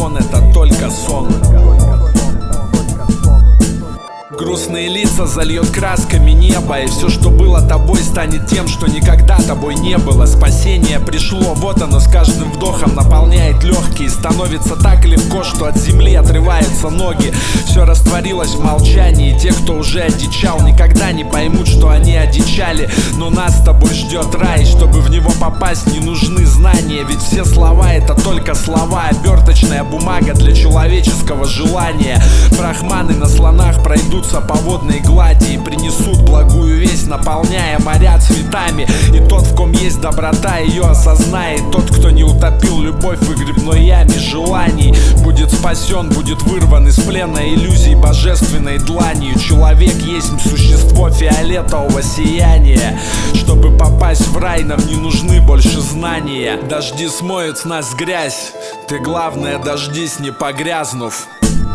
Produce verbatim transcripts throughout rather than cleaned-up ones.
сон — это только сон. Грустные лица зальет красками небо, и все, что было тобой, станет тем, что никогда тобой не было. Спасение пришло, вот оно с каждым вдохом наполняет легкие. Становится так легко, что от земли отрываются ноги. Все растворилось в молчании. Те, кто уже одичал, никогда не поймут, что они одичали. Но нас с тобой ждет рай, чтобы в него попасть, не нужны знания. Ведь все слова — это только слова, оберточная бумага для человеческого желания. Брахманы на слонах пройдутся по водной глади и принесут благую весть, наполняя моря цветами. И тот, в ком есть доброта, ее осознает. Тот, кто не утопил любовь в выгребной яме желаний, будет спасен, будет вырван из плена иллюзий божественной дланью. Человек есть существо фиолетового сияния. Чтобы попасть в рай, нам не нужны больше знания. Дожди смоют с нас грязь, ты, главное, дождись, не погрязнув.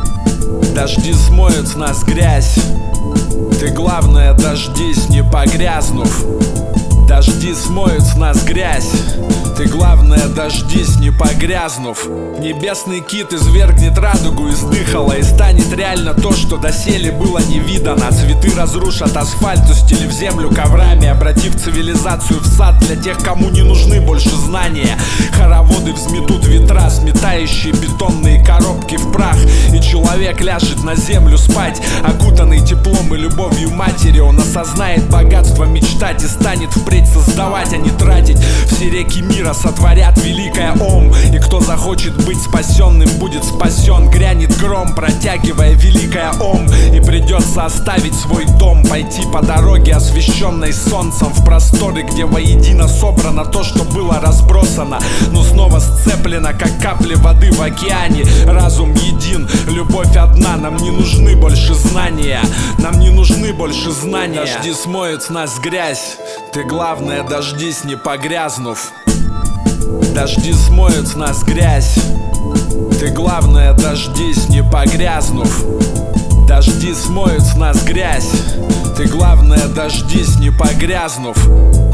Дожди смоют с нас грязь, ты, главное, дождись, не погрязнув. Дожди смоют с нас грязь, ты, главное, дождись, не погрязнув. Небесный кит извергнет радугу из дыхала, и станет реально то, что доселе было не видано. Цветы разрушат асфальт, устелив землю коврами, обратив цивилизацию в сад для тех, кому не нужны больше знания. Хороводы взметут ветра, сметающие бетонные коробки в прах, и человек ляжет на землю спать, окутанный теплом и любовью матери. Он осознает богатство мечтать и станет впредь создавать, а не тратить. Все реки мира сотворят великое Ом, и кто захочет быть спасенным, будет спасен. Грянет гром, протягивая великое Ом, и придется оставить свой дом, пойти по дороге, освещенной солнцем, в просторы, где воедино собрано то, что было разбросано, но снова сцеплено, как капли воды в океане. Разум един, любовь одна, нам не нужны больше знания. Нам не нужны больше знания. Дожди смоют с нас грязь, ты, главное, дождись, не погрязнув. Дожди смоют с нас грязь, ты, главное, дождись, не погрязнув. Дожди смоют с нас грязь, ты, главное, дождись, не погрязнув.